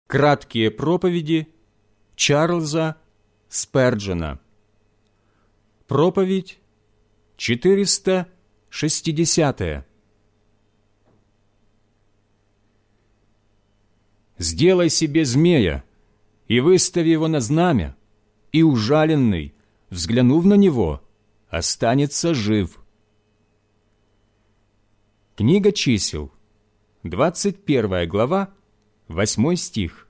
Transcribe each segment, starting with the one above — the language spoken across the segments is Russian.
Краткие проповеди Чарльза Сперджена. Проповедь 460. «Сделай себе змея и выстави его на знамя, и ужаленный, взглянув на него, останется жив». Книга Чисел, 21 глава, 8 стих.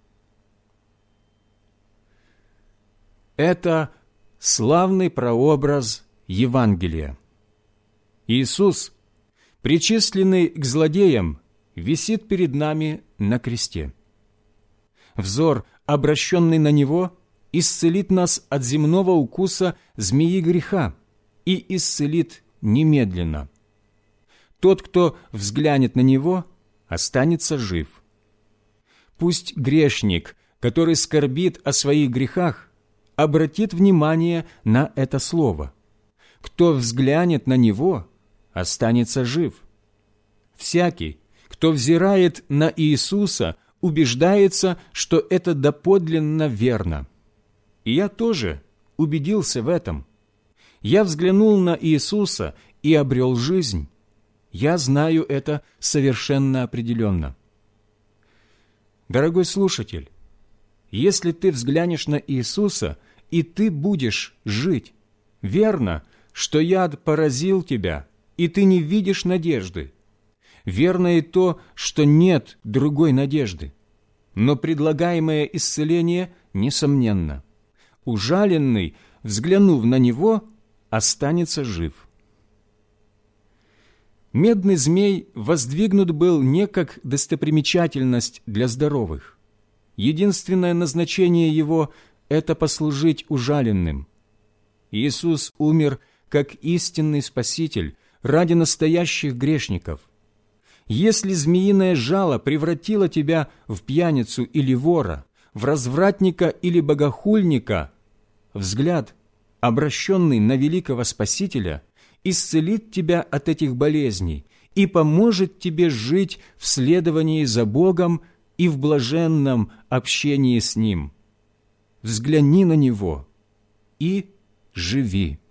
Это славный прообраз Евангелия. Иисус, причисленный к злодеям, висит перед нами на кресте. Взор, обращенный на Него, исцелит нас от земного укуса змеи греха и исцелит немедленно. Тот, кто взглянет на Него, останется жив. Пусть грешник, который скорбит о своих грехах, обратит внимание на это слово. Кто взглянет на Него, останется жив. Всякий, кто взирает на Иисуса, убеждается, что это доподлинно верно. И я тоже убедился в этом. Я взглянул на Иисуса и обрел жизнь. Я знаю это совершенно определенно. Дорогой слушатель, если ты взглянешь на Иисуса, и ты будешь жить, верно, что яд поразил тебя, и ты не видишь надежды. Верно и то, что нет другой надежды. Но предлагаемое исцеление несомненно. Ужаленный, взглянув на него, останется жив. Медный змей воздвигнут был не как достопримечательность для здоровых. Единственное назначение его – это послужить ужаленным. Иисус умер как истинный Спаситель ради настоящих грешников. Если змеиное жало превратило тебя в пьяницу или вора, в развратника или богохульника, взгляд, обращенный на великого Спасителя, исцелит тебя от этих болезней и поможет тебе жить в следовании за Богом и в блаженном общении с Ним. Взгляни на Него и живи.